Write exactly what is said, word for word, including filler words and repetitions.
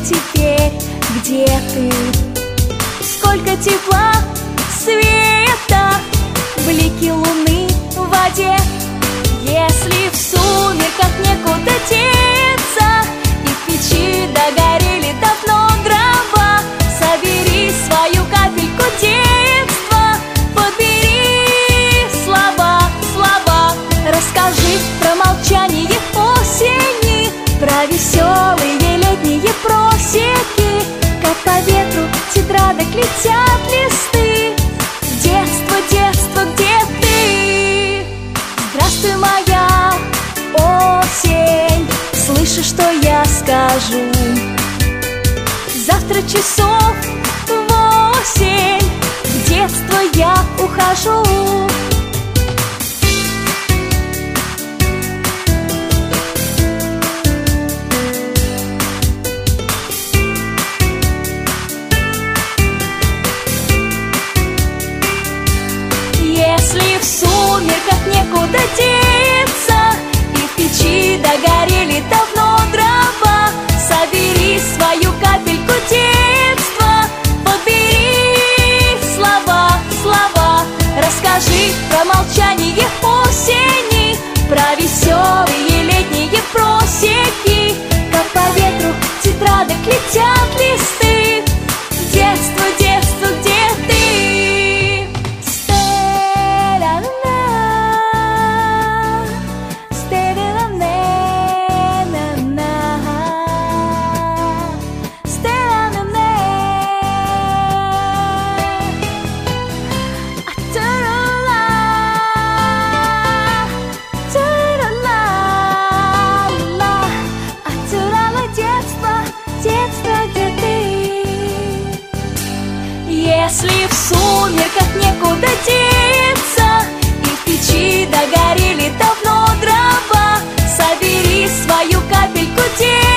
теперь, где ты? Сколько тепла, света, блики луны в воде. Если в сумерках некуда деться, и в печи догорели давно дрова, собери свою капельку детства, подбери слова, слова. Расскажи про молчание осени, про веселые летние просеки, как по ветру тетрадок летят листы. Детство, детство, где ты? Здравствуй, моя осень, слышишь, что я скажу? Завтра часов восемь в детство я ухожу. Если в сумерках некуда деться, и в печи догорели давно дрова, собери свою капельку детства, подбери слова, слова. Расскажи про молчание осени, про веселые летние просеки, как по ветру тетрадок летят листы. Детство, детство, где ты? Если в сумерках некуда деться, и в печи догорели давно дрова, собери свою капельку детства.